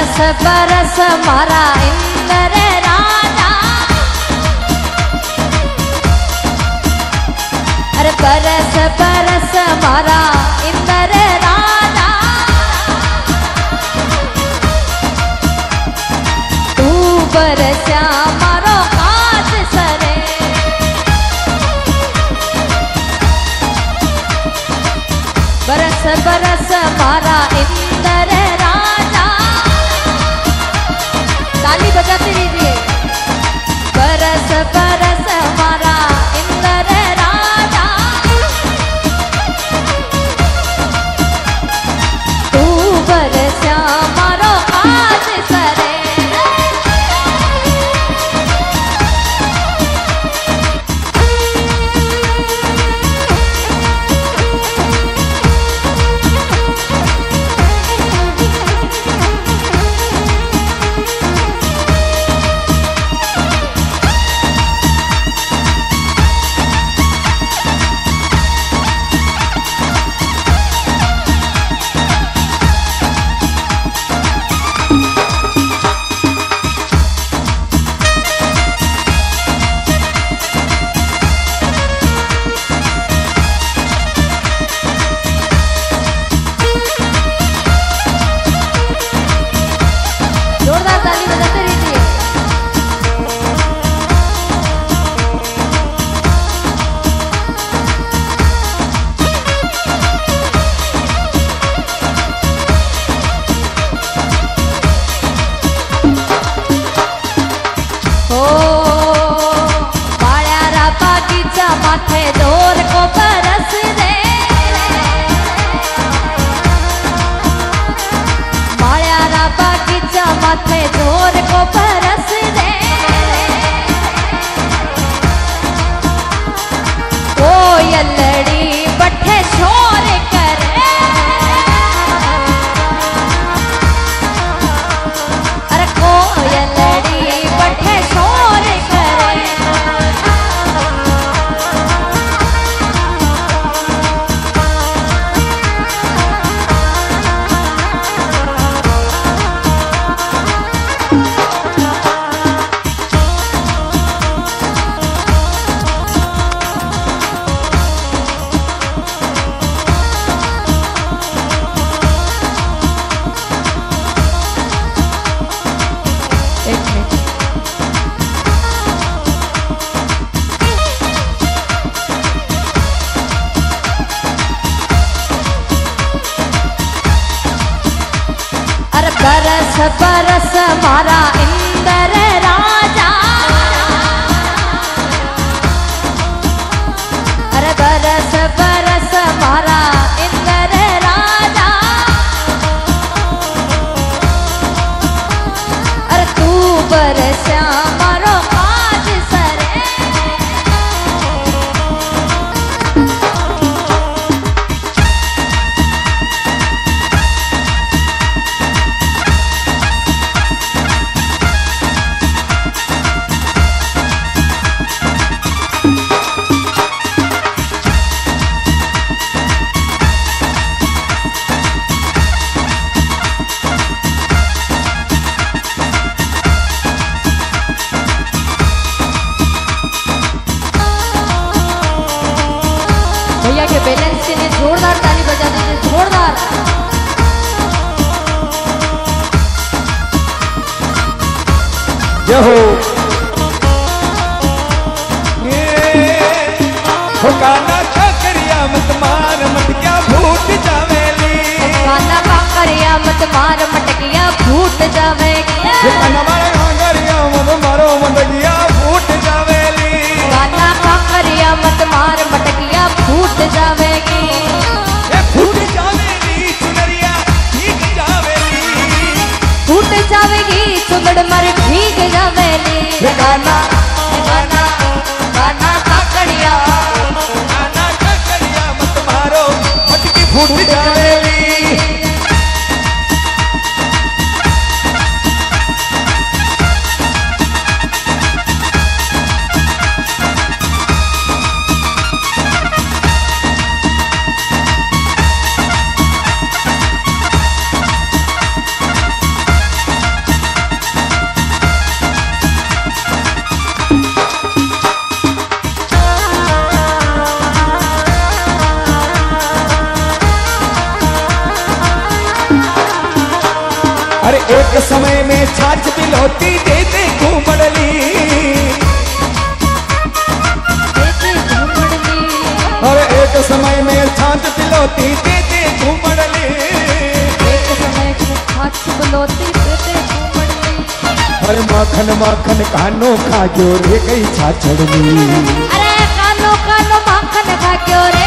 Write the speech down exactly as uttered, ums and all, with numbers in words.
बरस बरस मारा इंद्र राजा, अरे बरस बरस मारा इंद्र राजा, तू बरस्या मारो काज सरे, बरस बरस मारा इंद्र राजा, ताली बजाते रहिए। बरस बरस मारा इंद्र राजा, तू बरस्या मारो काज सरे, माथे जोर को बरस दे, मायारा बागीचा माथे जोर को बरस दे, कोयलड़ी बठे शोर करे, अरे कोयलड़ी बठे शोर करे, बरस बरस मारा इंद्र राजा, अरे बरस बरस मारा इंद्र राजा, अरे तू बरस्या मारो काज सरे, भैया के बैलेंस के लिए जोरदार ताली बजा दीजिए, जोरदार। जय हो गाना काकरिया मत मार मटकिया फूट जावेली, गाना काकरिया मत मार मटकिया फूट जावेगी, गाना मारे काकरिया मत मारो मटकिया फूट जावेली, गाना काकरिया मत मार मटकिया फूट जावेगी, फूट जावेगी चुनरिया भीग जावेली, फूट जावेगी चुनड़ मर भीग जावेली, गाना गाना गाना काकरिया, गाना काकरिया मत मारो मटकी फूट जावेली। एक समय में छाछ तिलौती देते घूमड़ली देते घूमड़ली और एक समय में छाछ तिलौती देते घूमड़ली एक समय में छाछ तिलौती देते घूमड़ली अरे माखन माखन कानो खाजो रे कई छाछड़नी अरे कानो कानो माखन खाजो रे